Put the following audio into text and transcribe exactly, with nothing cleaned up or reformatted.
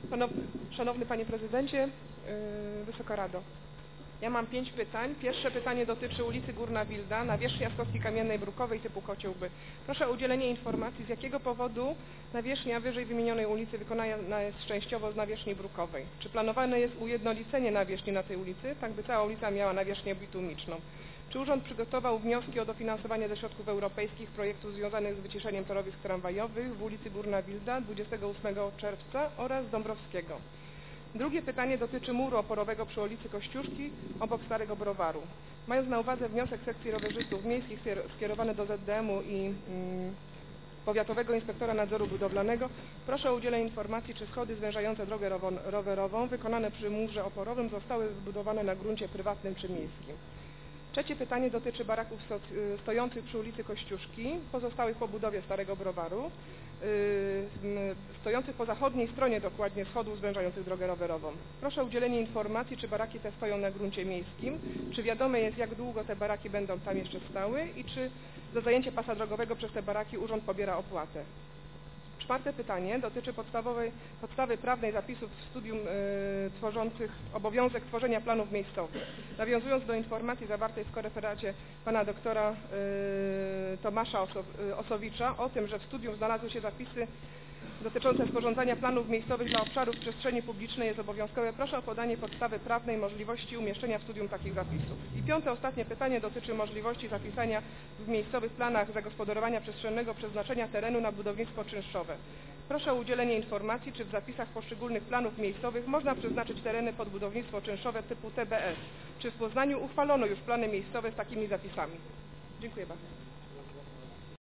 Szanowny Panie Prezydencie, Wysoka Rado. Ja mam pięć pytań. Pierwsze pytanie dotyczy ulicy Górna Wilda, nawierzchnia Kostki Kamiennej Brukowej typu Kociołby. Proszę o udzielenie informacji, z jakiego powodu nawierzchnia wyżej wymienionej ulicy wykonana jest częściowo z nawierzchni brukowej. Czy planowane jest ujednolicenie nawierzchni na tej ulicy, tak by cała ulica miała nawierzchnię bitumiczną? Czy urząd przygotował wnioski o dofinansowanie ze środków europejskich projektów związanych z wyciszeniem torowisk tramwajowych w ulicy Górna Wilda dwudziestego ósmego czerwca oraz Dąbrowskiego? Drugie pytanie dotyczy muru oporowego przy ulicy Kościuszki obok Starego Browaru. Mając na uwadze wniosek sekcji rowerzystów miejskich skierowany do Z D M-u i mm, Powiatowego Inspektora Nadzoru Budowlanego, proszę o udzielenie informacji, czy schody zwężające drogę rowerową wykonane przy murze oporowym zostały zbudowane na gruncie prywatnym czy miejskim. Trzecie pytanie dotyczy baraków stojących przy ulicy Kościuszki, pozostałych po budowie Starego Browaru, stojących po zachodniej stronie dokładnie schodów zwężających drogę rowerową. Proszę o udzielenie informacji, czy baraki te stoją na gruncie miejskim, czy wiadome jest, jak długo te baraki będą tam jeszcze stały i czy za zajęcie pasa drogowego przez te baraki urząd pobiera opłatę. Czwarte pytanie dotyczy podstawowej, podstawy prawnej zapisów w studium y, tworzących obowiązek tworzenia planów miejscowych. Nawiązując do informacji zawartej w koreferacie pana doktora y, Tomasza Oso, y, Osowicza o tym, że w studium znalazły się zapisy dotyczące sporządzania planów miejscowych dla obszarów przestrzeni publicznej jest obowiązkowe, proszę o podanie podstawy prawnej możliwości umieszczenia w studium takich zapisów. I piąte, ostatnie pytanie dotyczy możliwości zapisania w miejscowych planach zagospodarowania przestrzennego przeznaczenia terenu na budownictwo czynszowe. Proszę o udzielenie informacji, czy w zapisach poszczególnych planów miejscowych można przeznaczyć tereny pod budownictwo czynszowe typu T B S. Czy w Poznaniu uchwalono już plany miejscowe z takimi zapisami? Dziękuję bardzo.